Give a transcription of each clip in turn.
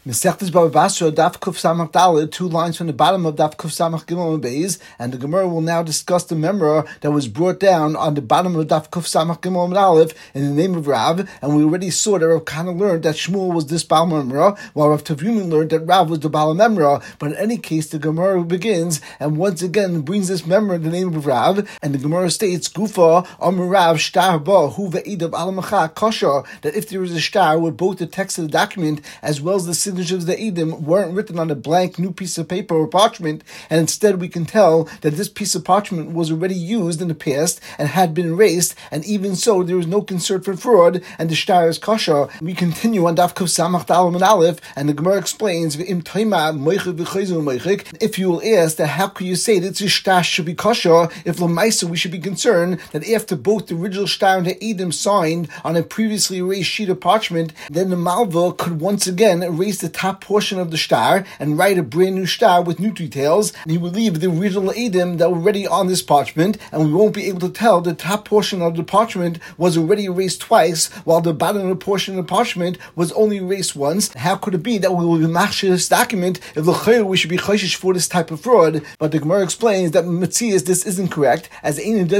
Mesechtes Baba Basra, Daf Kuf Samach Daled, 2 lines from the bottom of Daf Kuf Samach Gimel and Beis, and the Gemara will now discuss the memra that was brought down on the bottom of Daf Kuf Samach Gimel and Aleph in the name of Rav, and we already saw that Rav Kana learned that Shmuel was this Baal Memra, while Rav Tavumi learned that Rav was the Baal Memra. But in any case, the Gemara begins and once again brings this memra in the name of Rav, and the Gemara states, Gufa Amar Rav Shtar Ba Hu Ve'idav Alamacha Kosher, that if there is a star with both the text of the document as well as the signatures of the Eidim weren't written on a blank new piece of paper or parchment, and instead we can tell that this piece of parchment was already used in the past and had been erased, and even so there is no concern for fraud, and the shtar is kosher. We continue on Daf Kuf Samach Daled and Aleph, and the Gemara explains, if you will ask that how could you say that this shtar should be kosher, if Lamaisa we should be concerned that after both the original shtar and the Eidim signed on a previously erased sheet of parchment, then the Malva could once again erase the top portion of the shtar and write a brand new shtar with new details, and he would leave the original Eidim that were already on this parchment, and we won't be able to tell the top portion of the parchment was already erased twice, while the bottom of the portion of the parchment was only erased once. How could it be that we will be machshir this document if we should be chayshish for this type of fraud? But the Gemara explains that Metzias this isn't correct, as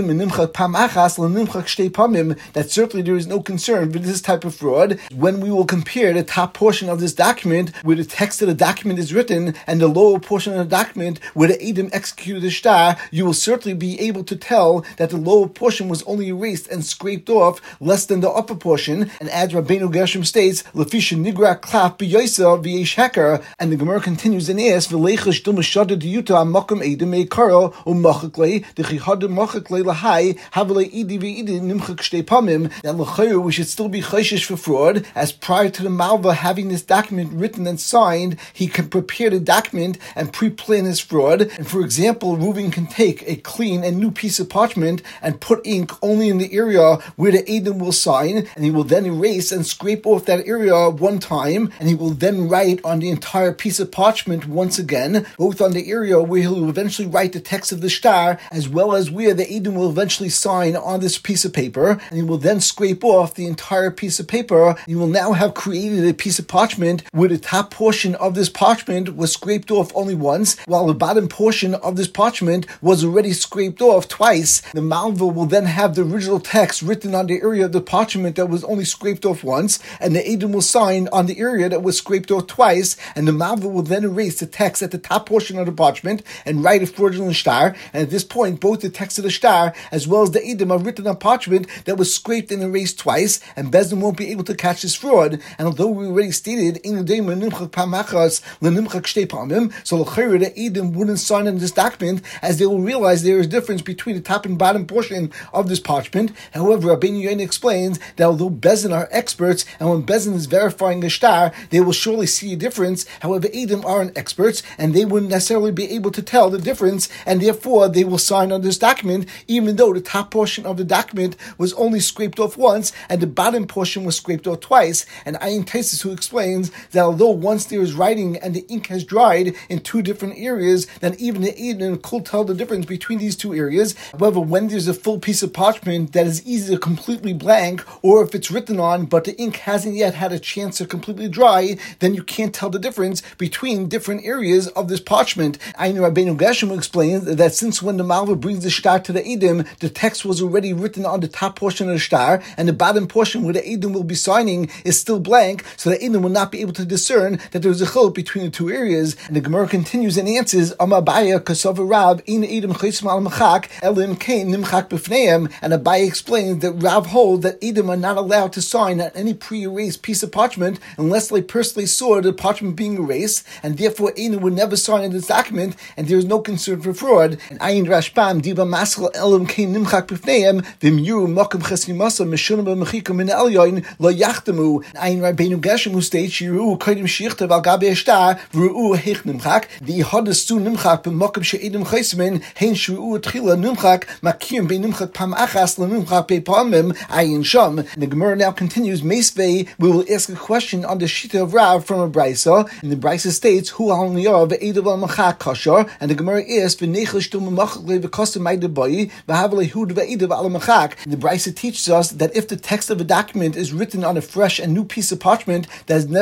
that certainly there is no concern with this type of fraud when we will compare the top portion of this document where the text of the document is written and the lower portion of the document where the Eidim executed the shtar. You will certainly be able to tell that the lower portion was only erased and scraped off less than the upper portion, and as Rabbeinu Gershom states, Lefisha Nigra Klaf B'Yosa V'Yesh Heker, and the Gemara continues and asks, V'leichash Dum Shada Diyuta Makam Eidim Meikaro U'Machaklei D'Chichadu Machaklei Lahai Havlei Idi V'Idi Nimchak Shtei Pamim, that L'chayr we should still be chayshish for fraud, as prior to the Malva having this document written and signed, he can prepare the document and pre-plan his fraud. And for example, Reuven can take a clean and new piece of parchment and put ink only in the area where the Eidim will sign, and he will then erase and scrape off that area one time, and he will then write on the entire piece of parchment once again, both on the area where he will eventually write the text of the shtar, as well as where the Eidim will eventually sign on this piece of paper, and he will then scrape off the entire piece of paper. You will now have created a piece of parchment where the top portion of this parchment was scraped off only once, while the bottom portion of this parchment was already scraped off twice. The Malva will then have the original text written on the area of the parchment that was only scraped off once, and the Eidim will sign on the area that was scraped off twice, and the Malva will then erase the text at the top portion of the parchment and write a fraudulent shtar, and at this point both the text of the shtar as well as the Eidim are written on parchment that was scraped and erased twice, and Bezdin won't be able to catch this fraud. And although we already stated so the Eidim wouldn't sign in this document, as they will realize there is a difference between the top and bottom portion of this parchment. However, Rabbeinu Yoina explains that although Bezdin are experts, and when Bezdin is verifying a shtar, they will surely see a difference. However, Eidim aren't experts, and they wouldn't necessarily be able to tell the difference, and therefore they will sign on this document, even though the top portion of the document was only scraped off once, and the bottom portion was scraped off twice. And Ayin Taisis, who explains that although once there is writing and the ink has dried in two different areas, then even the Eidim could tell the difference between these two areas. However, when there's a full piece of parchment that is either completely blank, or if it's written on but the ink hasn't yet had a chance to completely dry, then you can't tell the difference between different areas of this parchment. Ayin Rabbeinu Gershom explains that since when the Malva brings the shtar to the Eidim, the text was already written on the top portion of the shtar, and the bottom portion where the Eidim will be signing is still blank, so the Eidim will not be able to discern that there is a chiluk between the two areas. And the Gemara continues and answers, Amabaya Kasava Rav in Eidim Chaysim al Machak Elim Kain Nimchak B'fneim, and Abaye explains that Rav holds that Eidim are not allowed to sign on any pre-erased piece of parchment unless they personally saw the parchment being erased, and therefore Eidim would never sign in this document, and there is no concern for fraud. And Ayin Rashbam Diba Maschal Elim Kain Nimchak B'fneim V'myu Makam Chesimasa Meshunah B'Mechika Min Elyon Lo Yachtemu. Ayin Rabbeinu Gershom, who states Yiru Kodim Shichtav Al Gabi Shtar V'Ru Heich Nimchak V'Yihadas Su Nimchak B'Makam She'edim Chesmin Hein Shru Tchila Nimchak Makim B'Nimchak Pam Achas L'Nimchak Be'Pamim Ayin Sham. The Gemara now continues. Meisvei, we will ask a question on the Shita of Rav from a Brisa, and the Brisa states Hu Al Niyav V'Eidav Al Machak Kashar, and the Gemara asks V'Nechel Shtum Machakle V'Kostem Ma'Idav Bayi V'Havle Hud V'Eidav Al Machak. The Brisa teaches us that if the text of a document is written on a fresh and new piece of parchment that has never been erased,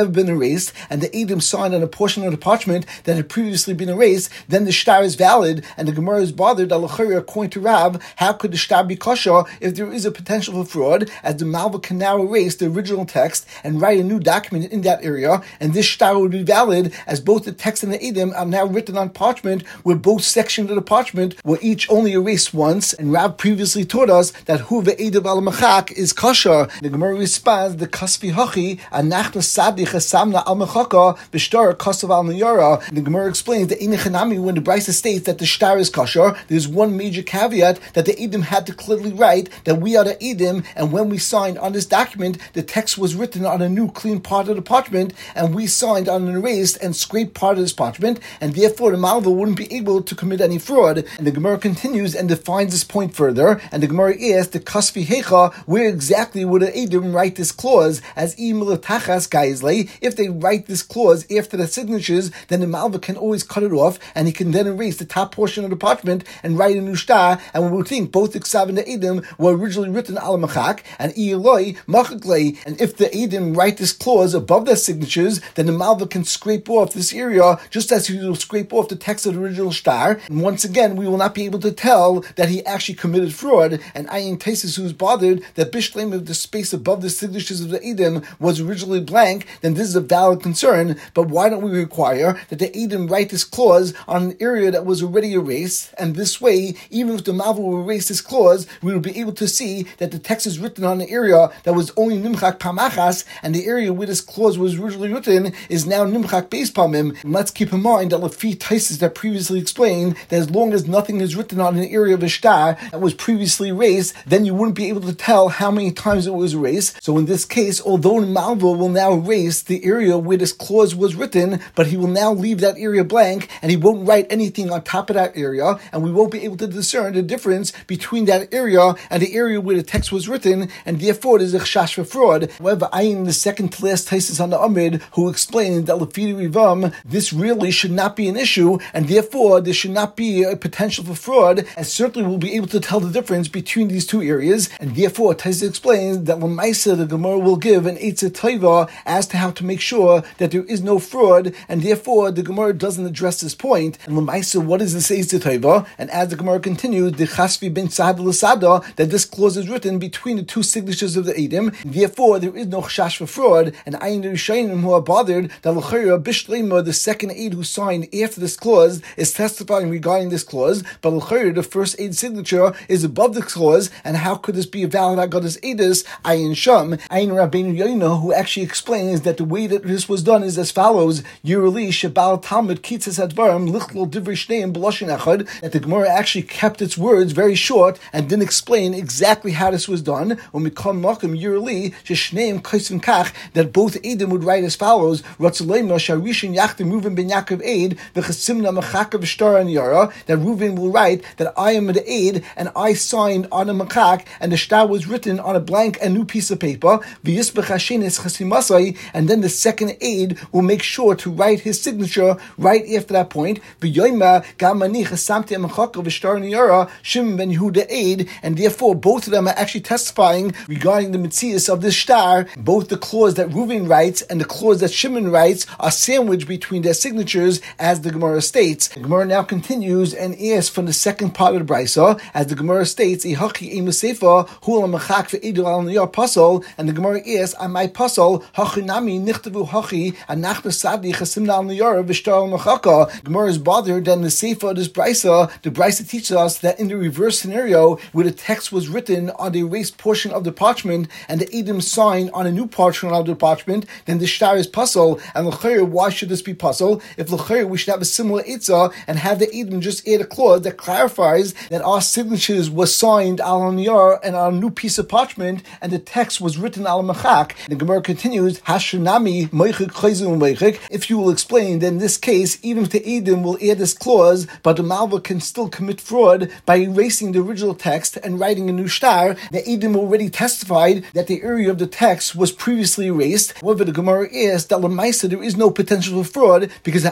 erased, and the Edom signed on a portion of the parchment that had previously been erased, then the shtar is valid, and the Gemara is bothered that according to Rav, how could the shtar be kosher if there is a potential for fraud, as the Malva can now erase the original text and write a new document in that area, and this shtar would be valid as both the text and the Edom are now written on parchment, where both sections of the parchment were each only erased once, and Rav previously taught us that hu ve'edav al machak is kosher. The Gemara responds, the kasvi hachi anachna sadi chasamna al machaka b'shtar kasav al niyara. The Gemara explains that in Echanami, when the Brisa states that the shtar is kosher, there's one major caveat that the Edom had to clearly write that we are the Edom, and when we signed on this document, the text was written on a new clean part of the parchment, and we signed on an erased and scraped part of this parchment, and therefore the Malva wouldn't be able to commit any fraud. And the Gemara continues and defines this point further, and the Gemara asks, the kasvi hecha, where exactly would the Edom write this clause, as imilatachas gaizle, if they write this clause after the signatures, then the Malva can always cut it off, and he can then erase the top portion of the parchment and write a new shtar, and we would think both the Ksav and the Edom were originally written al machak, and iyeloi machaklei, and if the Edom write this clause above their signatures, then the Malva can scrape off this area, just as he will scrape off the text of the original shtar, and once again, we will not be able to tell that he actually committed fraud, and Ayin Taisis, who is bothered that Bishleim, if the space above the signatures of the Edom was originally blank, then this is a valid concern, but why don't we require that the Edom write this clause on an area that was already erased, and this way, even if the Malva will erase this clause, we will be able to see that the text is written on an area that was only Nimchak Pamachas, and the area where this clause was originally written is now Nimchak Beis Pamim. And let's keep in mind that Lefi Taisis that previously explained that as long as nothing is written on an area of a shtar that was previously erased, then you wouldn't be able to tell how many times it was erased. So in this case, although Malva will now erase the area where this clause was written, but he will now leave that area blank, and he won't write anything on top of that area, and we won't be able to discern the difference between that area and the area where the text was written, and therefore there's a chash for fraud. However, Ayin, the second to last Taisis on the Amid, who explained that Lefidi Rivam, this really should not be an issue, and therefore there should not be a potential for fraud, as certainly we'll be able to tell the difference between these two areas, and therefore Taisis explains that Lamaisa, the Gemara will give an Eitzah Taiva as to how to make sure that there is no fraud, and therefore the Gemara doesn't address this point. And Lamaisa, what is this Eitzah Taiva? And as the Gemara continues, the Chasvi ben Sa'ad l'Sada, that this clause is written between the two signatures of the Edom, therefore there is no chash for fraud, and Ayin Rishayim who are bothered that L'chayra Bishleima, the second aid who signed after this clause, is testifying regarding this clause, but L'chayra, the first aid signature, is above the clause, and how could this be a valid Agadas Edis? Ayin Sham, Ayin Rabbeinu Yoina, who actually explains that the way that this was done is as follows: Yeruli Shabal Talmud Kitzas Advarim Lichlol Divrei Shneim B'Lashon Echad, that the Gemara actually kept its words very short and didn't explain exactly how this was done. When we come Makom Yeruli Sheshneim Kaisim Kach, that both Edom would write as follows: Ratzaleima Sharishin Yachtim Reuven ben Yaakov Aid V'Chasimna Machaka V'Shtar and Yara, that Reuven will write that I am the aid and I signed on a machak, and the shtar was written on a blank and new piece of paper. V'Yisbech Hashenis Chasimasai, and then the second aid will make sure to write his signature right after that point. V'Yoima Gamani Chasamti Machaka V'Shtar and Yara Shimon ben Yehuda aid, and therefore both of them are actually testifying regarding the mitzias of this shtar. Both the clause that Reuven writes and the clause that Shimon writes are sandwiched between their signatures, as the Gemara states. The Gemara now continues and asks from the second part of the Brisa, as the Gemara states, Ihachi Emusefa Hu Machak Ve'edul Al Niyar Pasol, and the Gemara asks, Amai Pasol Hachinami Nichtavu Hachi Anachna Sadi Chasimna Al Niyar V'Shtar Al Machaka. Gemara is bothered that in the Sefer of this Brisa, the Brisa teaches us that in the reverse scenario, where the text was written on the erased portion of the parchment and the Edom signed on a new portion of the parchment, then the shtar is pasol. And l'chayr, why should this be pasol? If l'chayr, we should have a similar itzah and have the Edom just add a clause that clarifies that our signatures was signed al niyar and on a new piece of parchment, and the text was written al machak. The Gemara continues, Hashunami moichik chayzu moichik. If you will explain, then in this case, even if the Edom will add this clause, but the Malva can still commit fraud by erasing the original text and writing a new shtar, the Edom already testified that the area of the text was previously erased. However, the Gemara is that Lamaisa, there is no potential for fraud, because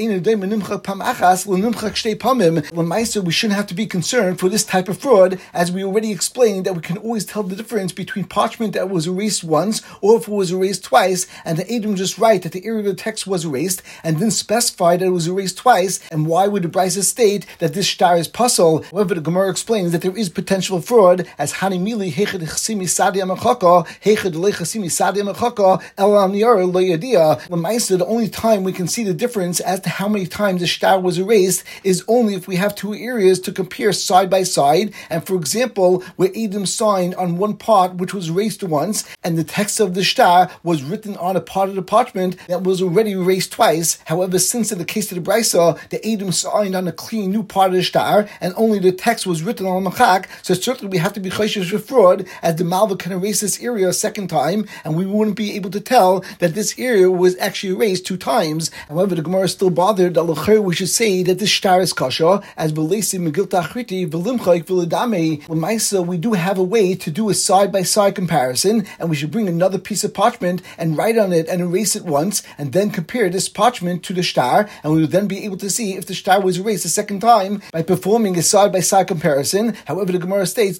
Lamaisa, we shouldn't have to be concerned for this type of fraud, as we already explained that we can always tell the difference between parchment that was erased once or if it was erased twice, and the Edom Edom just write that the area of the text was erased and then specify that it was erased twice? And why would the Brisa state that this shtar is puzzle? However, the Gemara explains that there is potential fraud, as Hanimili Hechad Chasimi Sadia Machaka, Hechad Lechasimi Sadia Machaka, Elam Niara Lo Yadia. Lamaisa, the only time we can see the difference as to how many times the shtar was erased is only if we have two areas to compare side by side. And for example, where Edom signed on one part which was erased once, and the text of the shtar was written on a part of the parchment that was already erased twice. However, since in the case of the Brisa, the Edom signed on a clean new part of the shtar, and only the text was written on a machak, so certainly we have to be chayshish for fraud, as the Malva can erase this area a second time, and we wouldn't be able to tell that this area was actually erased two times. However, the Gemara is still bothered that we should say that this shtar is kasha, as Belesi Megilta Achriti V'limchayk V'ledame. L'maisa, we do have a way to do a side-by-side comparison, and we should bring another piece of parchment and write on it and erase it once, and then compare this parchment to the shtar, and we would then be able to see if the shtar was erased a second time by performing a side-by-side comparison. However, the Gemara states,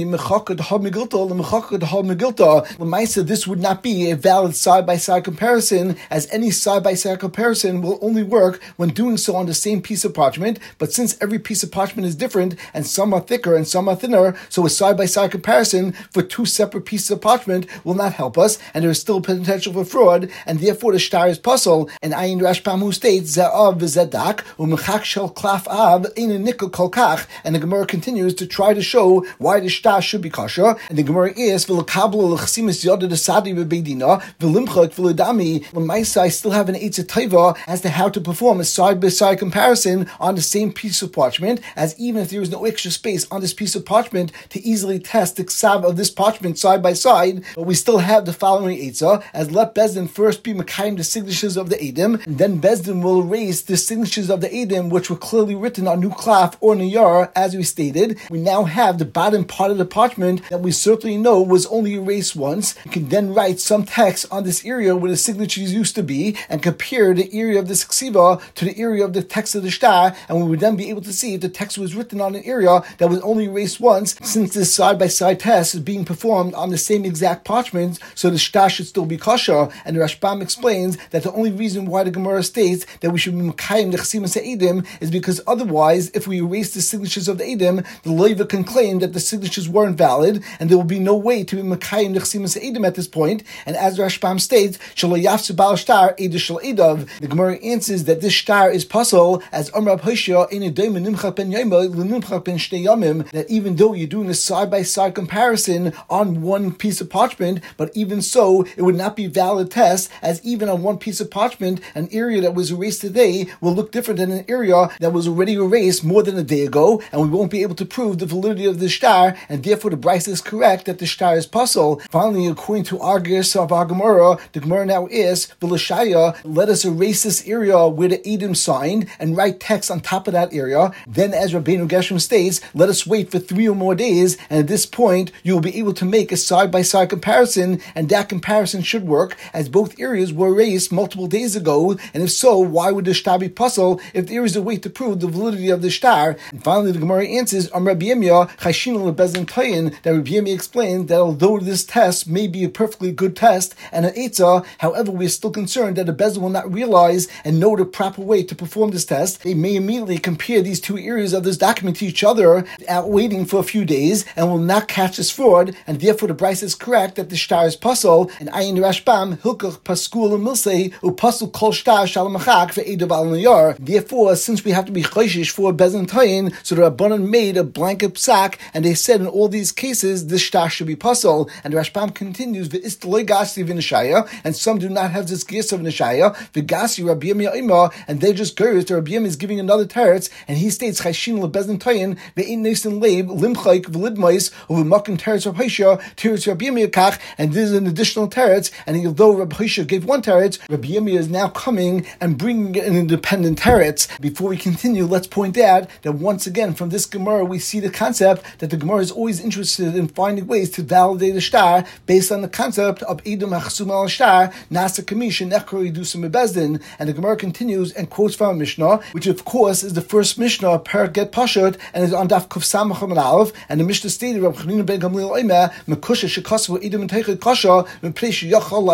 L'maisa, this would not be a valid side-by-side comparison, as any side-by-side comparison will only work when doing so on the same piece of parchment. But since every piece of parchment is different, and some are thicker and some are thinner, so a side-by-side comparison for two separate pieces of parchment will not help us, and there is still potential for fraud, and therefore the shtar is puzzle. And Ayin Rashbam, who states, Za'av v'zedak, u'mechak shel klaf av, ein nikkel kolkach. And the Gemara continues to try to show why the shtar should be kosher. And the Gemara is, v'lekabel l'chsimis yoda desadi v'beidina, v'limchak v'ledami. L'maisa, I still have an eitzah taiva as to how to perform a side-by-side comparison on the same piece of parchment, as even if there is no extra space on this piece of parchment to easily test the ksav of this parchment side by side, but we still have the following eitzah, as let Bezdin first be mekayim the signatures of the Edom, and then Bezdin will erase the signatures of the Edom which were clearly written on new klaf or niyar, as we stated. We now have the bottom part of the parchment that we certainly know was only erased once. We can then write some text on this area where the signatures used to be, and compare the area of this ksiva to the area of the text of the shtar, and we would then be able to see if the text was written on an area that was only erased once, since this side-by-side test is being performed on the same exact parchment, so the shtar should still be kosher. And the Rashbam explains that the only reason why the Gemara states that we should be mekayim the chsimas ha'edim is because otherwise, if we erase the signatures of the Edom, the Leiva can claim that the signatures weren't valid, and there will be no way to be mekayim the chsimas ha'edim at this point. And as the Rashbam states, shelo yafsu bal shtar eda shel edav. The Gemara answers that this shtar is puzzle, as Amr Abhishya in a daimon nimchak ben yoma l'nimchak ben shnei yamim, that even though you're doing a side-by-side comparison on one piece of parchment, but even so, it would not be valid test, as even on one piece of parchment, an area that was erased today will look different than an area that was already erased more than a day ago, and we won't be able to prove the validity of the shtar, and therefore the Brisa is correct that the shtar is puzzle. Finally, according to our Gersa of our Gemara, the Gemara now is, V'lashaya, let us erase this area where the Edom signed, and write text on top of that area. Then, as Rabbeinu Gershom states, let us wait for 3 or more days, and at this point, you will be able to make a side-by-side comparison, and that comparison should work, as both areas were erased multiple days ago, and if so, why would the shtar be puzzle if there is a way to prove the validity of the shtar? And finally, the Gemara answers, Rabbi Yirmiyah, Chayshinu leBezdin Tayin, that Rabbi Yirmiyah explained that although this test may be a perfectly good test and an eitzah, however, we are still concerned that the Bezdin will not realize and know the proper way to perform this test. They may immediately compare these two areas of this document to each other without waiting for a few days, and will not catch this fraud, and therefore the Brisa is correct that the shtar is puzzle. And Ayin Rashbam Hilkach Paskul and Milsei Upasul Kol Shtar Shalamachak ve'edav al niyar. Therefore, since we have to be chayshish for Bezdin Tayin, so the Rabbanan made a blanket psak, and they said in all these cases this shtar should be puzzle. And the Rashbam continues, V'istloi Gasi v'nishaya, and some do not have this gears of nishaya. V'gasi Rabbi Yirmiyah Ima, and they just go. The Rabbi Yirmiyah is giving another teretz, and he states Chayshin leBezdin Tayin ve'in nesin leib limchayk v'lidmais u'v'makim teretz Rabbi Hisha teretz Rabbi Yirmiyah kach, and this is an additional teretz. And although Rabbi Hisha gave one teretz, Rabbi Yirmiyah is now coming and bringing an independent teretz. Before we continue, let's point out that once again from this Gemara we see the concept that the Gemara is always interested in finding ways to validate a shtar based on the concept of Edom hachsum al shtar nasa kamish nechro yidusim bebezdin. And the Gemara continues and quotes from a Mishnah, which of course is the first Mishnah of Perek Get Pashut, and is on Daf Kuf Samach Amud Aleph. And the Mishnah stated, Rabbi Chanina ben Gamliel Omer, Mekusha shekasavu Edom and Teichad kasha, Mepnei sheyachal laseisid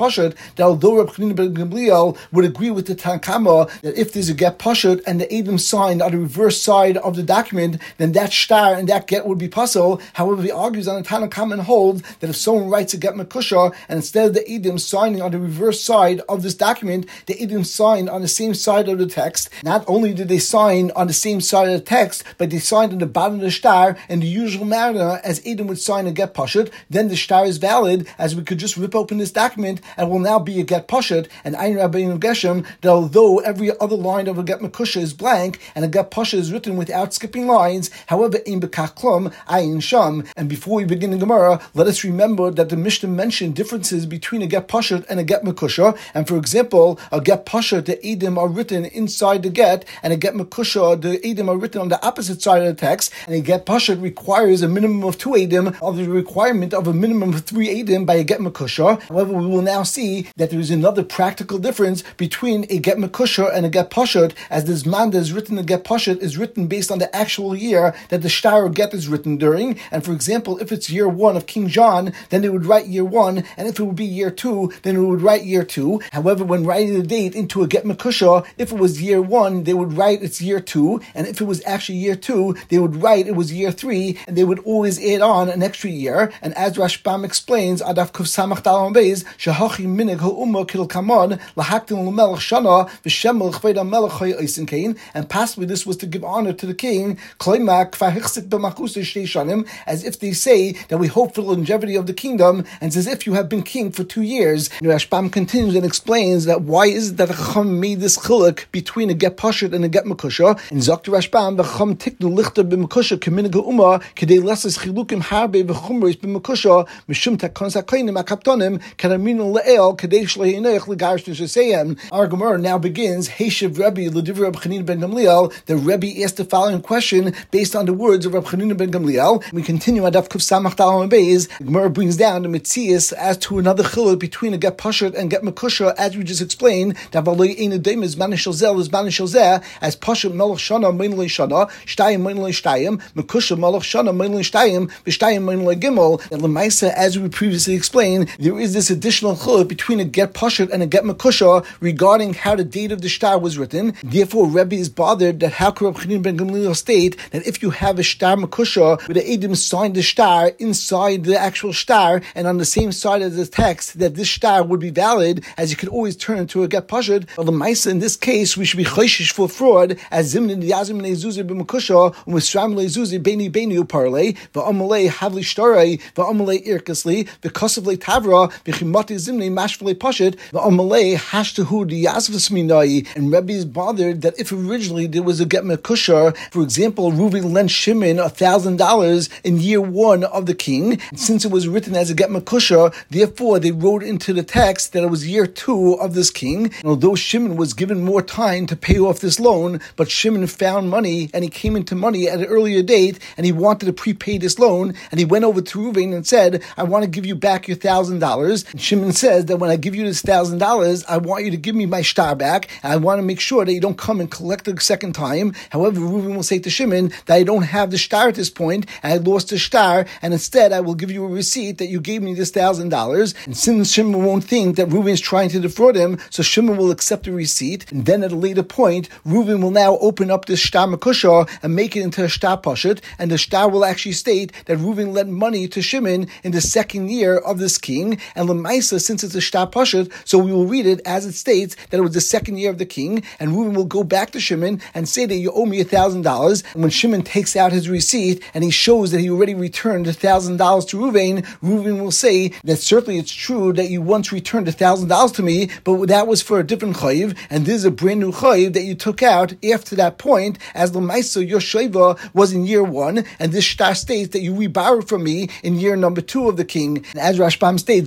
pashut, that although Reb Chanina ben Gamliel would agree with the Tanna Kamma that if there's a get pashut and the Edom signed on the reverse side of the document, then that shtar and that get would be pasul. However, he argues on the Tanna Kamma and holds that if someone writes a get mekusha and instead of the Edom signing on the reverse side of this document, the Edom signed on the same side of the text, not only did they sign on the same side of the text, but they signed on the bottom of the shtar in the usual manner as Edom would sign a get pashut, then the shtar is valid, as we could just rip open this document and will now be a get pashut. And Ein Rabbeinu Geshem, that although every other line of a get mekusha is blank and a get pashut is written without skipping lines, however, in bekach klum, ayin sham. And before we begin the Gemara, let us remember that the Mishnah mentioned differences between a get pashut and a get mekusha. And for example, a get pashut, the Edom are written inside the get, and a get mekusha, the Edom are written on the opposite side of the text. And a get pashut requires a minimum of 2 Edom, of the requirement of a minimum of 3 Edom by a get mekusha. However, we will now see that there is another practical difference between a get mekusha and a get pashut, as this man that is written in get pashut is written based on the actual year that the shtar or get is written during. And for example, if it's year 1 of King John, then they would write year 1, and if it would be year 2, then it would write year 2. However, when writing the date into a get mekusha, if it was year 1, they would write it's year 2, and if it was actually year 2, they would write it was year 3, and they would always add on an extra year. And as Rashbam explains, Adaf Kuf Samach Dalon Beis, Shahachi Minig Ha'umma Kil Kamon, Lahaktim L'melech Shana, V'shem L'chveda Melech Choy Oisin Kain, and possibly this was to give honor to the king, Kloimak Kvahichsik B'Makus Shtei Shanim, as if they say that we hope for the longevity of the kingdom, and as if you have been king for 2 years. And Rashbam continues and explains that why is it that the Chacham made this chiluk between a get pashut and a get mekusha. And Zakta Rashbam, the Chacham tiknu lichter b'mekusha k'minig ha'umma k'dei lesses chilukim harbe v'chumreis b'mekusha mishum takon sakleinim akaptonim k'raminu le'el k'dei shlehinech l'garish n'shaseyem. Our Gemara now begins, Heishav Rebbe l'divrei Reb Chanina ben Gamliel. The Rebbe asked the following question based on the words of Reb Chanina ben Gamliel. We continue at Daf Kuf Samach Dalon Beis. The Gemara brings down the Metzias as to another chiluk between a get pashut and get mekusha, as we just explained. That v'lo ein edem is manishal zel is manishal zeh, as pashut melech shana meinle shana shtayim meinle shtayim mekusha melech shana meinle shtayim v'shtayim meinle gimel. And lemaisa, as we previously explained, there is this additional chiluk between a get pashut and a get mekusha regarding how the date of the shtar was written. Therefore, Rebbe is bothered that how could Reb Chanina ben Gamliel state that if you have a shtar mekusha where the Edom signed the shtar inside the actual shtar and on the same side of the text, that this shtar would be valid, as you could always turn into a get pashut. But the Maisa in this case, we should be choishish for fraud, as Zimnin Yazim Lezuzi b'Mekusha u'Misram Lezuzi Beni Beni u'Parlei v'Amalei Havli Shtarei v'Amalei Irkasli v'Kosav Tavra v'Chimati Zimni Mashvle Pashut v'Amalei Hashtahu Yazvus Minai. And Rebbe is bothered that if originally there was a get mekusha, for example, Reuven lent Shimon $1,000 in year 1 of the king, and since it was written as a get mekusha, therefore they wrote into the text that it was year 2 of this king. And although Shimon was given more time to pay off this loan, but Shimon found money and he came into money at an earlier date and he wanted to prepay this loan, and he went over to Reuven and said, I want to give you back your $1,000. And Shimon says that when I give you this $1,000, I want you to give me my shtar back, and I want to make sure that you don't come and collect it a second time. However, Reuven will say to Shimon that I don't have the shtar at this point, and I lost the shtar, and instead I will give you a receipt that you gave me this $1,000. And since Shimon won't think that Reuven is trying to defraud him, so Shimon will accept the receipt, and then at a later point, Reuven will now open up this shtar mekusha and make it into a shtar pashut, and the shtar will actually state that Reuven lent money to Shimon in the 2nd year of this king, and Lemaisa, since it's a shtar pashut, so we will read it as it states that it was the 2nd year of the king, and Reuven will go back to Shimon and say that you owe me $1,000, and when Shimon takes out his receipt and he shows that he already returned $1,000 to Reuven, Reuven will say that certainly it's true that you once returned $1,000 to me, but that was for a different chayiv, and this is a brand new chayiv that you took out after that point, as Lemaisa, your shayva was in year 1, and this shtar states that you reborrowed from me in year number 2 of the king. And as Rashbam states,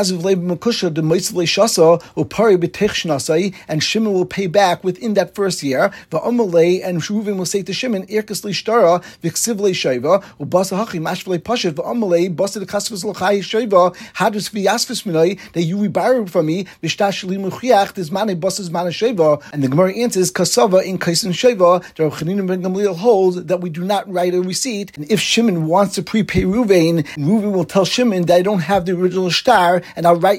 and Shimon will pay back within that first year. And Reuven will say to Shimon, that you reborrowed from me, and the Gemara answers, Kasava in Kaisin Sheva, the Reb Chanina ben Gamliel holds that we do not write a receipt, and if Shimon wants to prepay Reuven will tell Shimon that I don't have the original shtar, and I'll write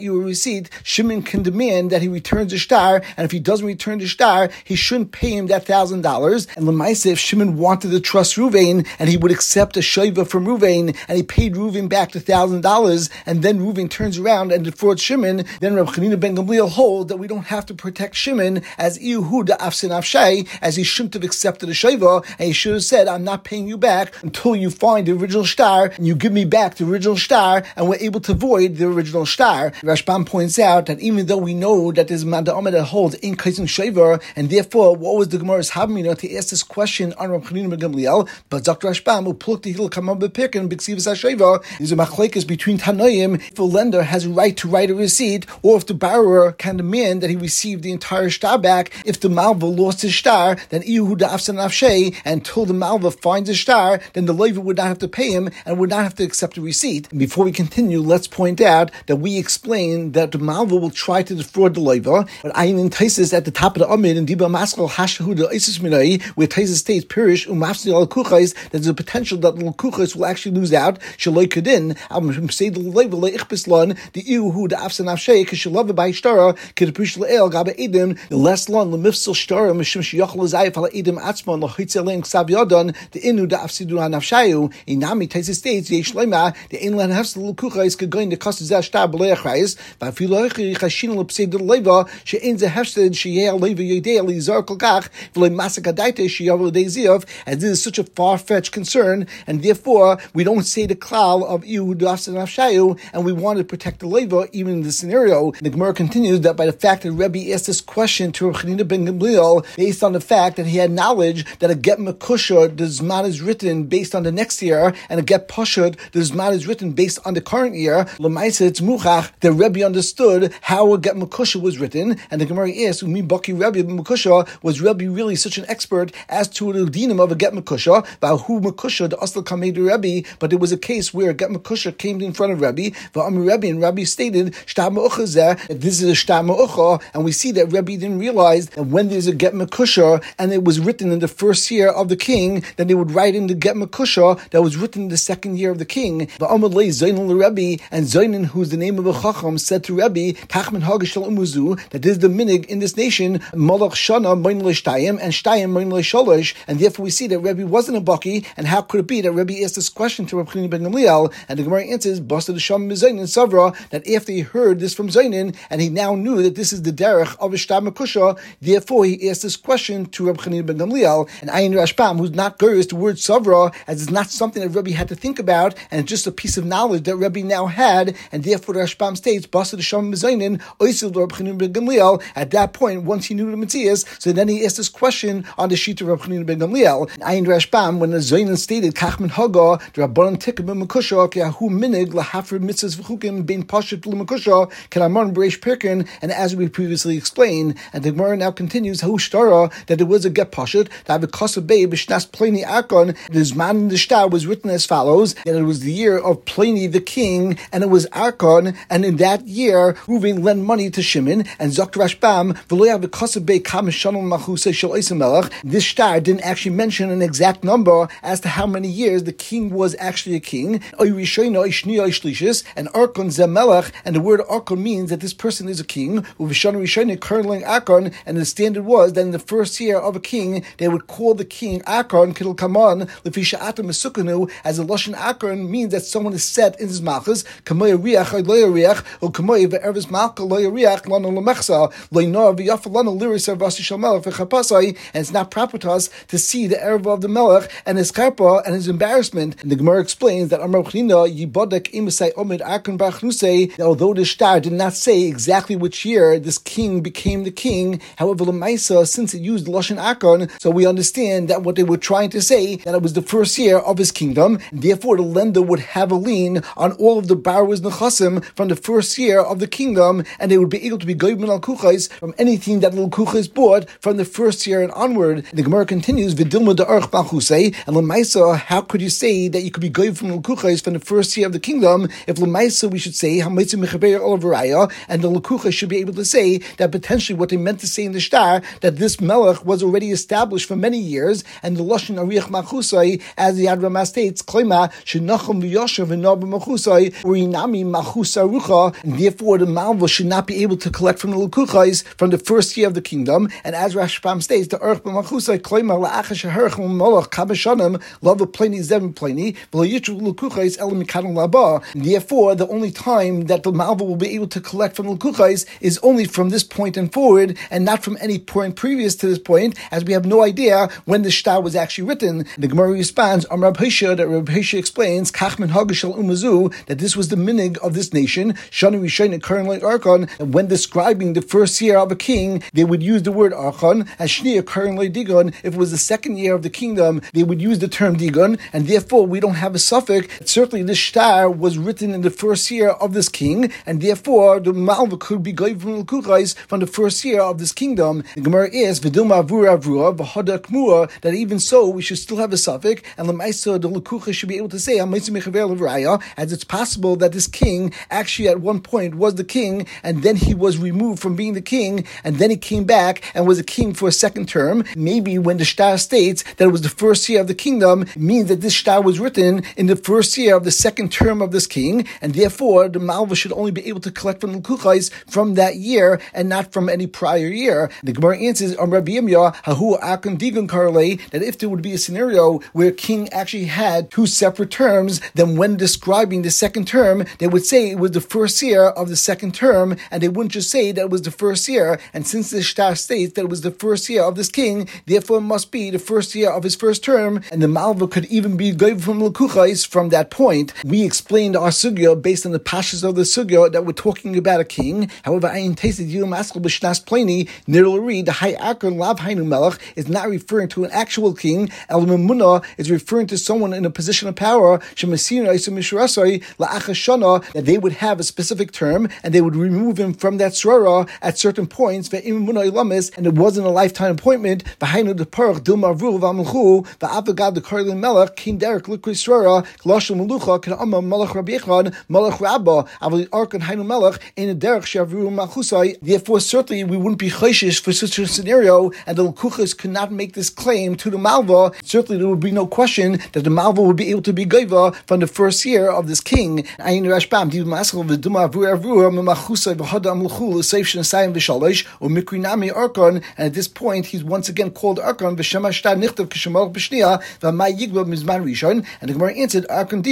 you a receipt, Shimon can demand that he returns the shtar, and if he doesn't return the shtar, he shouldn't pay him that $1,000. And Lemaisa, if Shimon wanted to trust Ruvain, and he would accept a shayva from Ruvain, and he paid Ruvain back the $1,000, and then Ruvain turns around and defrauds Shimon, then Reb Chanina ben Gamliel holds that we don't have to protect Shimon as Ihu da Afsin Afshay, as he shouldn't have accepted a shayva, and he should have said, I'm not paying you back until you find the original shtar, and you give me back the original shtar, and we're able to void the original shtar. Rashbam points out that even though we know that there's Manda'amah that holds in Kaisim Shayva, and therefore, what was the Gemara's Havmina to ask this question on Reb Chanina ben Gamliel? But Dr. Rashbam, who pluk the Hil Kamam Bepirkin, B'Ksivas HaShayva, is a machlekes between Tanoim if a lender has a right to write a receipt, or if the borrower can demand that he receive the entire shtar back. If the malva lost his shtar, then Ihu da Afsan Afshay, and until the malva finds his shtar, then the loiva would not have to pay him and would not have to accept a receipt. And before we continue, let's point out that we explained that the malva will try to defraud the loiva, but Ayin in Taisis at the top of the Amid in Diba Maskal Hashahu the Isis Minai, where Taisis states Pirish Umafsi al Kuchais, that there's a potential that the Kuchais will actually lose out. Shaloi Kadin, say the loiva le Ichbislan, the Ihu the Afsan Afshay, Kishalava by Shtara, Kidapush Leel, Gaba Edim, the less long, the Mifsal Shtara, Mishim Shiachal Zayaf ala Edim Atzman, the Hitzeleng Sabiadan, the Inu the Afsidu Anafshayu, Inami Taisis states, Yeshlema, the Inland Hafsal Kuchais could go in the Kostazah Shtar Beleachais, by Philochi Hashin Lipsed the Leva, she ends a Hefsted, she yell Leva Yedeli Zarkogach, Vile Masakadaite, she yavel Deziov, as this is such a far-fetched concern, and therefore we don't say the klal of Ihu the Afsan Afshayu, and we want to protect the Leva even in this scenario. The Gemara continues that by the fact that Rebbe asked this question to Reb Chanina ben Gamliel, based on the fact that he had knowledge that a get Mekusha, the Zman is written based on the next year, and a get Pashud, the Zman is written based on the current year, Lamaisa it's Muchach, the Rebbe understood how a get Mekusha was written, and the Gemara asked, Umi Baki Rebbe Mekusha, was Rebbe really such an expert as to the dinim of a get Mekusha, about who Mekusha, the Asla Kamei Rebbe, but there was a case where a get Mekusha came in front of Rebbe, Rebbe, and Rebbe stated, Shtar Me'ucha if this is a Shtar Me'ucha, and we see that Rebbe didn't realize that when there's a get Mekusha, and it was written in the first year of the king, then they would write in the get Mekusha that was written in the second year of the king. Va'amalei Zainin Rebbe, and Zainin, who's the name of a Chacham, said to Rebbe, Tachman Hagashal Umuzu, that this is the minig in this nation, Malach Shana Moin Shtayim, and Shtayim Moin Sholosh, and therefore we see that Rebbe wasn't a Baki, and how could it be that Rebbe asked this question to Reb Chanina ben Gamliel, and the Gemara answers, Basta the Sham Zainin Savra, that after he heard this from Zainin, and he now knew that this is the derech of a Shtar Mekusha, therefore he asked this question to Reb Chanina ben Gamliel, and Ayin Rashbam, who's not curious the word Savra, as it's not something that Rebbe had to think about, and it's just a piece of knowledge that Rebbe now had, and therefore the Rashbam states, Basta the Sham Zainin, Oisil Reb Chanina ben Gamliel, at that point, once he knew the Matthias, so then he asked this question on the sheet of Reb Chanina ben Gamliel. And Ayin Rashbam, when the Zainin stated, Kachman Haga, the Rabbanan Tikkum Mekusha, Yahu Minig, Lahafred Mitzvahs V'chukim, Bein Pashut L'Mekusha, Kalaman Breish Pirkin, and as we previously explained, and the Gemara now continues, Hu Shtara, that there was a get Pashut, that the Kosabei B'Shnas Pliny Akon, the Zman in the Shtar was written as follows, that it was the year of Pliny the king, and it was Arkon, and in that year, Reuven lent money to Shimon, and Zok Rashbam, V'lo the Kosabei Kam Shalom Machusei Shel Eisa Melech. This Shtar didn't actually mention an exact number as to how many years the king was actually a king. And Arkon Zemelech, and the word Arkon means that this person is a king. And the standard was that in the first year of a king, they would call the king Arkon, Kittel Kaman, as a Lashon Arkon means that someone is set in his malchus, and it's not proper to us to see the Erev of the Melech and his karpa and his embarrassment. And the Gemara explains that Amar Chanina Yibodek Imasai Omid Arkon Barchnusei, although the Shtar did not say exactly which year this king became the king, however, Lamaisa, since it used Lashon Arkon, so we understand that what they were trying to say, that it was the first year of his kingdom, and therefore the lender would have a lien on all of the borrowers Nechasim from the first year of the kingdom, and they would be able to be Goyim al Kuchais from anything that Al Kuchais bought from the first year and onward. And the Gemara continues, Vidilma de Arch Malchusei, and Lamaisa, how could you say that you could be Goyim from Al Kuchais from the first year of the kingdom? If Lamaisa, we should say, Hamaitzi Mechaber Olavaraya, and the Lukuchais should be able to say that potentially what they meant to say in the Shtar, that this Melech was already established for many years, and the Lashon Ariach Malchusai, as the Yad Ramah states, Klima, Shenachum V'Yoshev V'Nob Malchusai, Urinami Malchusa Rucha, and therefore the Malva should not be able to collect from the Lukuchais from the first year of the kingdom. And as Rashbam states, the Urch b'Malchusai Kloimar la'achash ha'herch Malach kabeshanim lava pleni zevim pleni v'layitru Lukuchais elam mikadam laba. Therefore, the only time that the Malva will be able to collect from the Lukuchais is only from this point and forward, and not from any point previous to this point, as we have no idea when the shtar was actually written. The Gemara responds, Rab Hisha, that Rab Hisha explains, Kachman Hagashal Umazu, that this was the minig of this nation, Shani Rishain and Karen like Archon, and when describing the first year of a king, they would use the word Archon, as Shnia Karen like Digon. If it was the second year of the kingdom, they would use the term Digon, and therefore we don't have a suffix. Certainly this shtar was written in the first year of this king, and therefore the Malva could be going from the Lukuchais from the first year of this kingdom. The Gemara is Viduma Avura Avura V'Hada Kmua, that even so we should still have a suffix, and Lemaisa the Lukuchais should be able to say as it's possible that this king actually at one point was the king, and then he was removed from being the king, and then he came back and was a king for a second term. Maybe when the shtar states that it was the first year of the kingdom, it means that this shtar was written in the first year of the second term of this king, and therefore the Malva should only be able to collect from the Lukuchais from that year and not from any prior year. The Gemara answers on Rabbi Yirmiyah Hahu Akon Digon Karle, that if there would be a scenario where a king actually had two separate terms, then when describing the second term, they would say it was the first year of the second term, and they wouldn't just say that it was the first year. And since the shtar states that it was the first year of this king, therefore it must be the first year of his first term, and the Malva could even be given from Lukuchais from that point. We explained our sugya based on the pashas of the sugya that we're talking about a king. However, Ayin tasted Yom Askal B'Shnas Pleni Nirlari, the Hay Akar Lav Hainu Melech is not referring to an actual king. El Memuna is referring to someone in a position of power. That they would have a specific term and they would remove him from that srara at certain points, and it wasn't a lifetime appointment. Therefore, certainly we wouldn't be chayshish for such a scenario, and the Lukuchas could not make this claim to the Malva. Certainly there would be no question that the Malva would be able to be gaiva from the first year of this king. And at this point, he's once again called Archon. And the Gemara answered,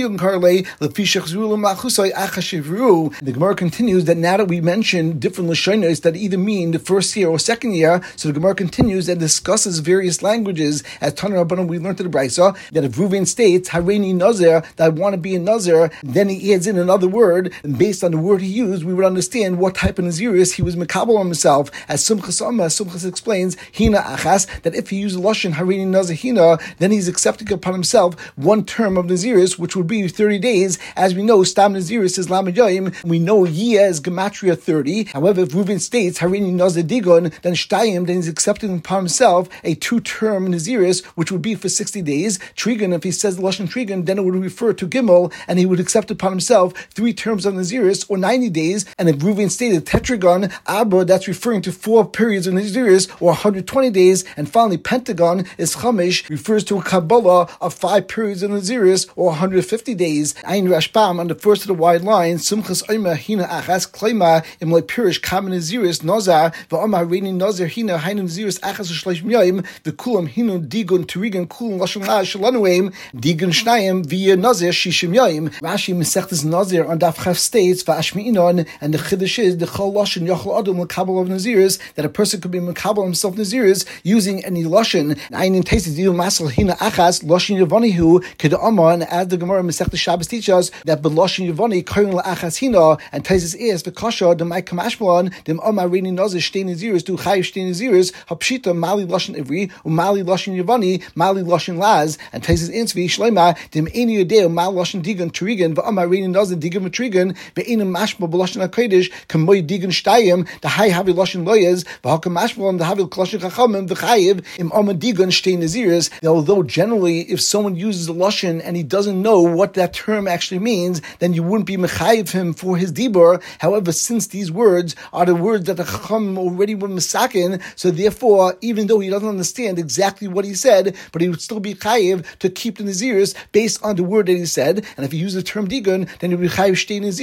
the Gemara continues that now that we mentioned different lashonos that either mean the first year or second year, so the Gemara continues and discusses various languages. As Tanur Rabbanan, we learned in the Brisa that if Reuven states Hareini Nazir, that I want to be a Nazir, then he adds in another word, and based on the word he used, we would understand what type of Naziris he was mekabel on himself. As Sumchas explains, Hina Achas, that if he used Lashon Hareini Nazir Hina, then he's accepting upon himself one term of Naziris, which would be 30 days. As we know, Stam Naziris is Lamed Yayim. We know Yeh is Gematria 30. However, if Reuven states Hareini Nazir Digon, then Shtayim, then he's accepting upon himself a two-term Naziris, which would be for 60 days. Trigon, if he says Lashon Trigon, then it would refer to Gimel, and he would accept upon himself 3 terms of Naziris, or 90 days. And if Reuven stated Tetragon, Abba, that's referring to 4 periods of Naziris, or 120 days. And finally, Pentagon is Chamish, refers to a Kabbalah of 5 periods of Naziris, or 150 days. Ayin Rashbam, on the first of the wide line, Sumchas Oima Hina Achas Kleima Imlay Pirish Kam Naziris Nazar Va'Omar Reini Nazir Hina Hainu Naziris Achas Shleish Miyayim V'Kulam Hinu Digun Turigan Kulam Lashon La Shalanuim Digun Shnayim V'Yeh Nazir Shishim Yayim. Rashi Mesechtes Nazir on Daf Chaf states Va'Ashmi'inon, and the Chiddush is the Chol Lashon Yochel Adam L'Kabel of Naziris, that a person could be M'Kabel himself Naziris using any Lashon. Ayin Tasted Yil Masal Hina Achas Lashon Yavanihu Ked Amar, and as the Gemara Mesechtes Shabbos teaches that B'Lashon Yavani Koyin La'achas Hina, and Taisis is V'Kasha Dem Aikam Ashmalan Dem Amar Reini Nazir Shtei Naziris Du Chayiv Shtei Naziris Hapshita Mali Lashon Ivri Umali Lashon Yavani Mali Lashon Laz, and Taisis Insvi Shlema Dem Eni Yodeo Mal Lashon Digan Trigan V'Amar Reini Nazir Digan V'Trigan Ve'enim Mashma B'Lashon HaKodesh Kamoy Digan Shtayim the Hai Havi Lashon Loyez V'Hakam Mashmalan the Havi Lashon Chachamim V'Chayiv Im Amar Digan Shtei Naziris. Although generally if someone uses a Lashon and he doesn't know what that term actually means, then you wouldn't be mechayiv him for his dibur. However, since these words are the words that the Chacham already were misakin, so therefore, even though he doesn't understand exactly what he said, but he would still be chayiv to keep the naziris based on the word that he said. And if he used the term digun, then he would be chayiv shtei naziris, etc.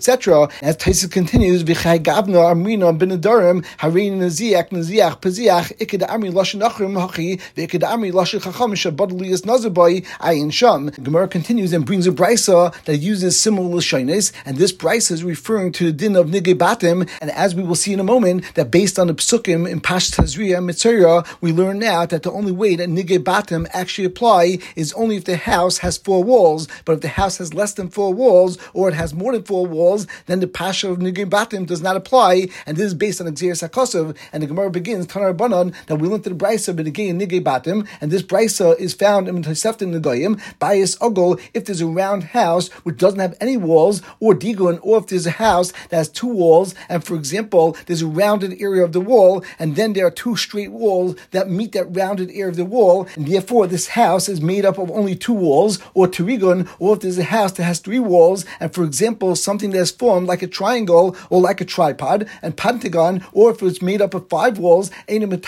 etc. As Taisa continues, V'chai Gavna Amrina Benedarim Harin Naziach Naziach Paziach Iked Amri Lashon Achrim Hachi V'iked Amri Lashon Chacham Shabadlias Nazarbai Ayin Sham. Gemara continues and brings a brisa that uses similar lashonos, and this brisa is referring to the din of nigei batim. And as we will see in a moment, that based on the psukim in Pash Tazria and Mitzvah, we learn now that the only way that nigei batim actually apply is only if the house has 4 walls. But if the house has less than 4 walls, or it has more than 4 walls, then the pasha of nigei batim does not apply. And this is based on Xeris HaKosav. And the Gemara begins Tanar Banan that we learned to the brisa b'negei nigei batim, and this brisa is found in Tosefta Negoyim Bias Ogol if there's a round house which doesn't have any walls, or digun, or if there's a house that has 2 walls, and for example, there's a rounded area of the wall, and then there are 2 straight walls that meet that rounded area of the wall, and therefore this house is made up of only 2 walls, or tirigun, or if there's a house that has 3 walls, and for example, something that's formed like a triangle, or like a tripod, and pentagon, or if it's made up of 5 walls, then the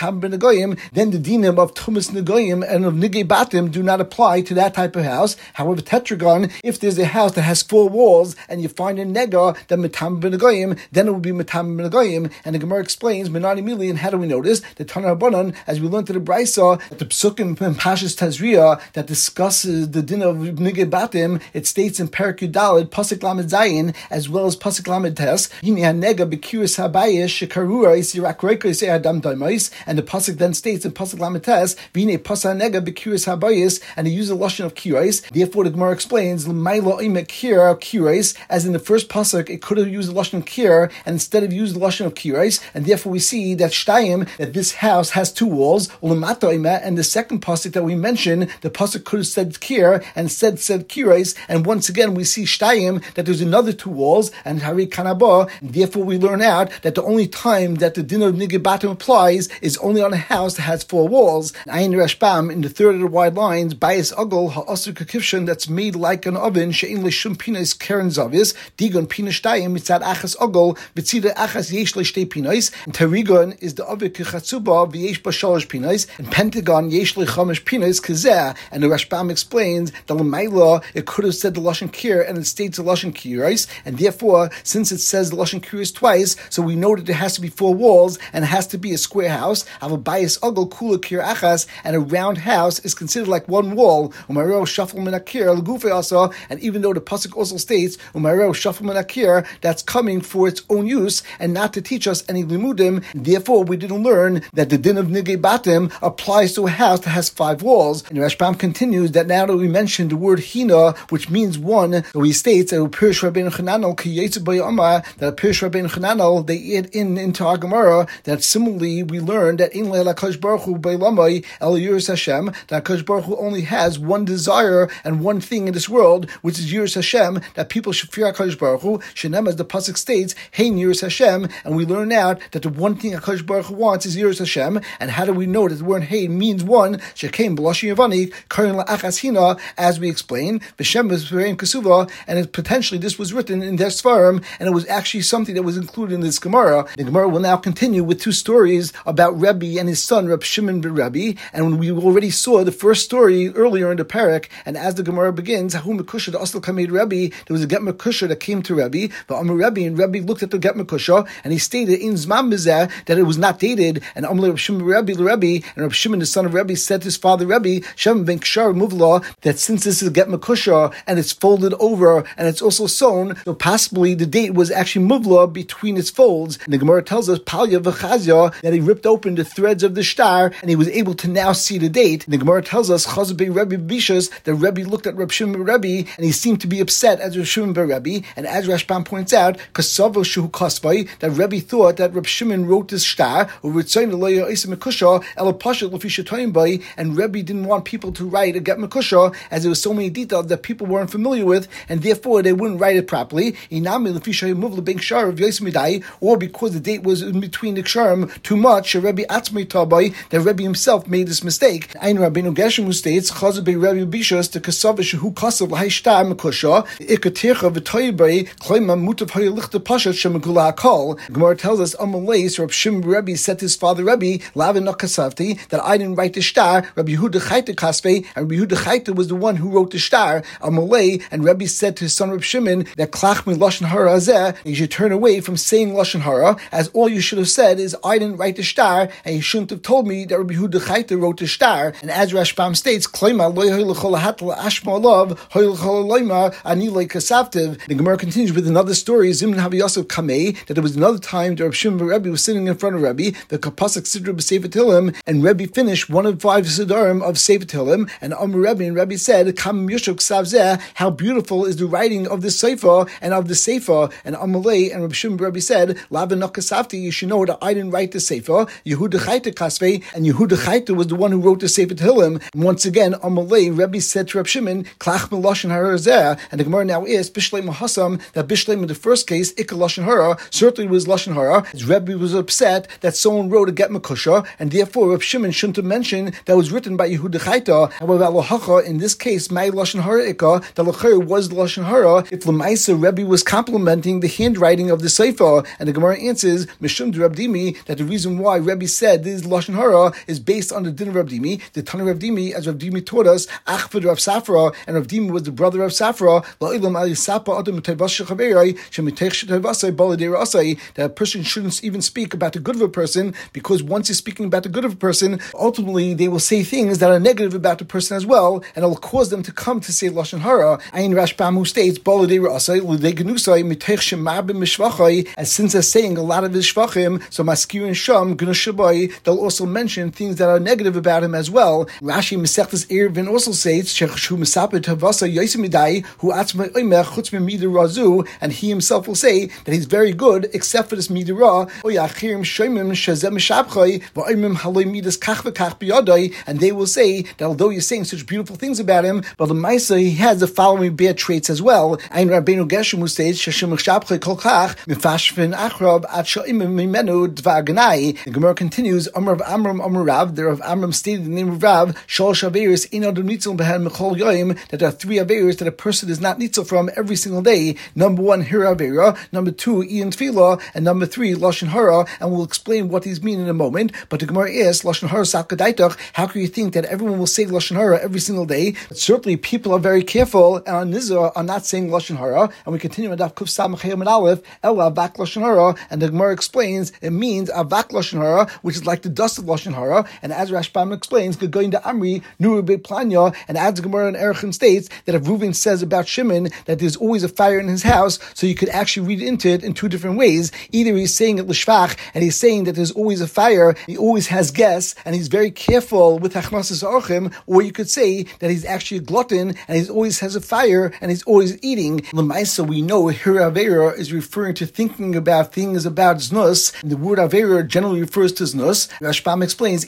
dinim of Tumas Negoyim and of Nigei Batim do not apply to that type of house. However, tetragon, if there's a house that has 4 walls and you find a nega that metam b'negoyim, then it would be metam b'negoyim. And the Gemara explains Menani Mili, and how do we know this? The Tana Rabbanan, as we learned to the Brisa, that the Psukim in Pashas Tazria that discusses the din of Nigei Batim, it states in Perek Yudalid Pasuk Lamed Zayin as well as Pasuk Lamed Tes, Yini hanega b'kiris habayis shekarura isirak reikos adam daimais, and the Pasuk then states in Pasuk Lamed Tes, V'ine Pasuk hanega b'kiris habayis, and he uses a lashon of kirais. Therefore, the Gemara explains l'mayla imek kira kirais, as in the first pasuk it could have used the lashon of kir, and instead of using the lashon of kirais, and therefore we see that shtayim, that this house has 2 walls, ulamata imek, and the second pasuk that we mentioned, the pasuk could have said kir and said kirais, and once again we see shtayim, that there's another 2 walls, and hari kanaba, and therefore we learn out that the only time that the din of nigei batim applies is only on a house that has 4 walls. Ayin Rashbam, in the third of the wide lines, bias ugol ha'asur kakivshan, that's made like an oven, she'in le'shum pinas keren zavis, digon pina shtayim mitzad achas ugol, v'tzida achas yesh le'shtei pinas, and tarigon is the oven kechatzuba v'yesh b'shalosh pinas, and pentagon yesh le'chamesh pinas kazeh. And the Rashbam explains that l'mayla, it could have said the lashon kir, and it states the lashon kirais, and therefore, since it says the lashon kirais twice, so we know that there has to be 4 walls, and it has to be a square house. Have a bias ugol kula kir achas, and a round house is considered like 1 wall. Umareo shafel menakir l'gufe also, and even though the pasuk also states umareo shafel menakir, that's coming for its own use and not to teach us any limudim. Therefore, we didn't learn that the din of nigei batim applies to a house that has 5 walls. And Rashbam continues that now that we mentioned the word hina, which means 1, so he states that Pirish Rabbeinu Chananel ki yetzu b'yama, that Pirish Rabbeinu Chananel they add into our Gemara that similarly we learned that in leila Kadosh Baruch Hu b'ylamai el yiras Hashem, that Kadosh Baruch Hu only has 1 desire and 1 thing in this world, which is yiras Hashem, that people should fear HaKadosh Baruch Hu. Shenem, as the pasuk states, hey yiras Hashem, and we learn out that the 1 thing HaKadosh Baruch Hu wants is yiras Hashem. And how do we know that the word hey means 1? Shekem b'lashon Yavani karin la'achas hina, as we explained, b'shem v'svereim kasuva, and potentially this was written in their Sfarim, and it was actually something that was included in this Gemara. The Gemara will now continue with 2 stories about Rebbe and his son Reb Shimon ben Rebbe, and we already saw the first story earlier in the parak. And as the Gemara begins, Hahu Mekusha the Asl Kamed Rebbe, there was a get Mekusha that came to Rebbe, but Amar Rebbe, and Rebbe looked at the get Mekusha, and he stated in Zman Bezeh that it was not dated. And Amar Reb Shimon Rebbe Rebbe, and Reb Shimon the son of Rebbe said to his father Rebbe, Shem ben Kshar Muvla, that since this is a get Mekusha and it's folded over and it's also sewn, so possibly the date was actually Muvla between its folds. And the Gemara tells us Palya v'chazya, that he ripped open the threads of the star and he was able to now see the date. And the Gemara tells us Chazbe Rebbe Bishas, that Rebbe looked at Reb Shimon Rebbe and he seemed to be upset as Reb Shimon Rebbe. And as Rashbam points out, Kasavo Shu Kasvai, that Rebbe thought that Reb Shimon wrote this star, and Rebbe didn't want people to write a get Mekusha, as there was so many details that people weren't familiar with, and therefore they wouldn't write it properly. Or because the date was in between the ksharim too much, Rebbe Atzmei Tabai, that Rebbe himself made this mistake. Ein Rabbeinu Gershom who states, Chazal be Rebbe Bishas to Kasavish who Kasav Lahishtar Mekusha, Ikatircha V'Toyibay, Kloima Mutav Hayalichta Pashat Shemagula Akal. Gemara tells us, Amalais, Reb Shimon Rebbe said to his father Rebbe, Lavin Nakasavti, that I didn't write the star, Rabbi Yehuda Chayta Kasvei, and Rabbi Yehuda Chayta was the one who wrote the star, Amalei, and Rebbe said to his son Reb Shimon, that Klach mi lashon hara azeh. You should turn away from saying lashon hara, as all you should have said is, I didn't write the shtar, and you shouldn't have told me that Rabbi Yehuda Chaita wrote the shtar. And as Rashbam states, the Gemara continues with another story, Zimn Havi Yosef Kamei, that there was another time that Rav Shimon ben Rebbe was sitting in front of Rebbe, the Kapasik Sidra b'Sefer Tehillim, and Rebbe finished one of 5 Siddharim of Sefer Tehillim, and Amar Rebbe, and Rebbe said, Kam Yushok Savzeh, how beautiful is the writing of the Sefer and of the Sefer. And Amalei and Rav Shimon ben Rebbe said, Lava Nakasafti, you should know that I didn't write the Sefer, Yehuda Chaita Kasvei, and Yehuda Chaita was the one who wrote the Sefer Tehillim. And once again, Amalei, Rebbe said to Rav Shimon, Klach Meloshin Hara Zeh, and the Gemara now is, Bishlei Mahasam, that Bishlei in the first case, Ikka Lashon Hara, certainly was Lashon Hara. His Rebbe was upset that someone wrote a Get Mekusha, and therefore Rav Shimon shouldn't have mentioned that was written by Yehuda Chaita. However, Alohacha, in this case, my Lashon Hara Ikka, the Lachir was the Lashon Hara, if Lamaisa Rebbe was complimenting the handwriting of the Sefer. And the Gemara answers, Mishum de Rabdimi, that the reason why Rebbe said this Lashon Hara is based on the din of Rabdimi. The Tana Rabdimi, as Rabdimi taught us, Achvad Rav Safra, and Rabdimi was the brother of Safra, that a person shouldn't even speak about the good of a person, because once you're speaking about the good of a person, ultimately they will say things that are negative about the person as well, and it will cause them to come to say Lashon Hara. Ayin Rashbam, who states, as since they're saying a lot of his shvachim, so Maskir and Sham, Gnushabai, they'll also mention things that are negative about him as well. Rashi Mesechtes Eruvin also says, and he himself will say that he's very good except for this midira, and they will say that although you're saying such beautiful things about him, but the Maisa, he has the following bad traits as well. Ein Rabbeinu Geshem, who states, the Gemara continues, Amar of Amram Amar Rav, there of Amram stated the name of Rav, that there are 3 averos that a person is not nitzel from every single day. Number 1, Hira Avera, number 2, Ian Tefillah, and number 3, Lashon Hara, and we'll explain what these mean in a moment. But the Gemara is, Lashon Hara Sakadaitach, how can you think that everyone will say Lashon Hara every single day? But certainly people are very careful, and on Nizar are not saying Lashon Hara, and we continue on Daf Kuf Samach Hayom and Aleph, Ela Avak Lashon Hara, and the Gemara explains, it means Avak Lashon Hara, which is like the dust of Lashon Hara, and as Rashbam explains, going to Amri, Nuru Be Planya, and adds the Gemara and Erechim states that if Reuven says about Shimon that there's always a fire in his house, so you could actually read into it in 2 different ways. Either he's saying it l'shvach, and he's saying that there's always a fire, he always has guests, and he's very careful with hachnasas orchim, or you could say that he's actually a glutton, and he always has a fire, and he's always eating. L'maisa, we know Hira Avera is referring to thinking about things about znus, and the word Avera generally refers to znus. Rashbam explains,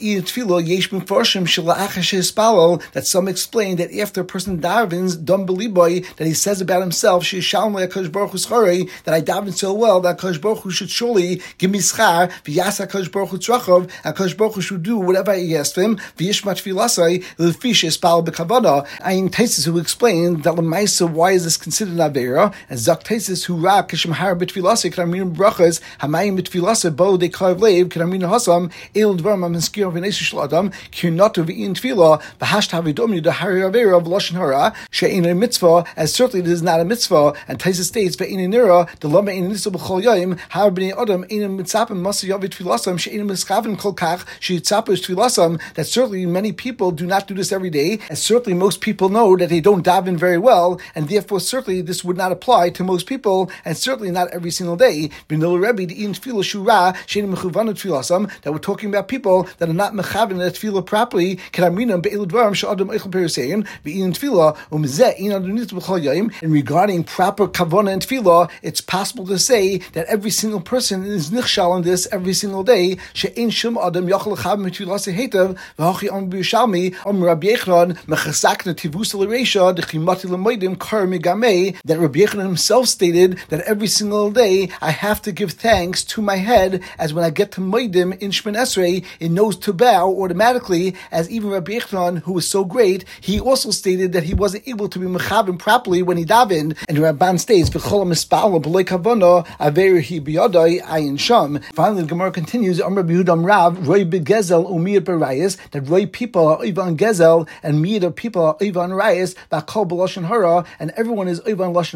that some explain that after a person davens, dum beliboy, that he says about himself, that I daven so well that Kosh Baruch Hu should surely give me schar, v'yasa Kosh Baruch Hu tzrachov, and Kosh Baruch Hu should do whatever I asked him, v'yishmat filasai, l'fish espal b'kavana. Ayin Taisis, who explained that l'maisa, why is this considered an avera? And Zak Taisis, who ra kishim har b'tfilasai, k'namin brachas, hamayim b'tfilasai, bo de kav lev, k'namin hasam, el dvarim ha'menskir v'nesu shel adam, kirnatu v'in tefila, v'hasht havidom yudahari avera of lashon hara, she'in a mitzvah, as certainly it is not a mitzvah. And Taisis states, ve'in nira, the lama in nisu b'chol yayim, har b'nei adam, in mitzapim masa yavit tfilasam, she'in mischavim kol kach, she'itzapish tfilasam, that certainly many people do not do this every day, and certainly most people know that they don't daven very well, and therefore certainly this would not apply to most people, and certainly not every single day. B'nil Rebbe, the in tefillah shura, she'in mechuvanut tfilasam, that we're talking about people that are not mechavin that tefillah properly, k'ramrinam be'elu dvarim she'adam eichel peruseim, be'in tefillah, umzeh in adonit b'chol yayim, and regarding proper kavana and tefillah, it's possible to say that every single person is nichshal on this every single day. She'ein shum adam yachol chav mitfilas heitav v'hachi am b'yishalmi am Rabbi Yochanan mechasakna tivus l'reisha dechimati l'moedim kar migamei, that Rabbi Yochanan himself stated that every single day I have to give thanks to my head, as when I get to moedim in Shemon Esrei, it knows to bow automatically, as even Rabbi Yochanan, who was so great, he also stated that he wasn't able to be mechavim properly when he davened, and the Rabban states v'chol mispal b'loy kavana aver hi b'yadai ayin sham. Finally, the Gemara continues, Amar b'Yehudam Rav roi b'gezel umiyad b'rayis, that roi people are oivan gezel and miyad of people are oivan rayis v'akol b'lashon hara, and everyone is oivan lashon hara.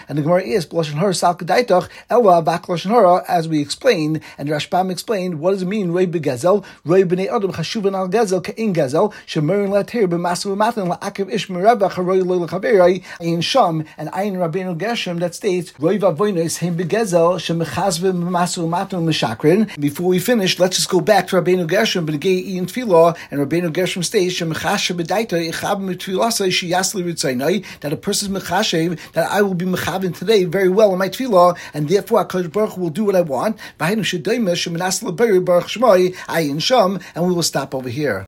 And the Gemara is Lashon Hara Salka Daitach Ella Bak Lashon Hara, as we explained, and Rashbam explained what does it mean Roi Begezel, Roi Bnei Adam Chashuvan Al Gezel Kein Gezel, Shemerin Latir B'Masu Matan La'akiv Ish Merevach Haroi Lo L'Chaverai Ein Sham, and Ein Rabbeinu Gershom that states Roi Vavonos Hein Begezel Shemechazvim B'Masu Matan L'Shakrin. Before we finish, let's just go back to Rabbeinu Gershom B'Negei Ian Tfilah, and Rabbeinu Gershom states Shemechash B'Daita Ichab M'Tfilasai Sheyasli Ritzainai, that a person's mechashev that I will be mechavin today very well in my tefillah, and therefore HaKadosh Baruch Hu will do what I want. And we will stop over here.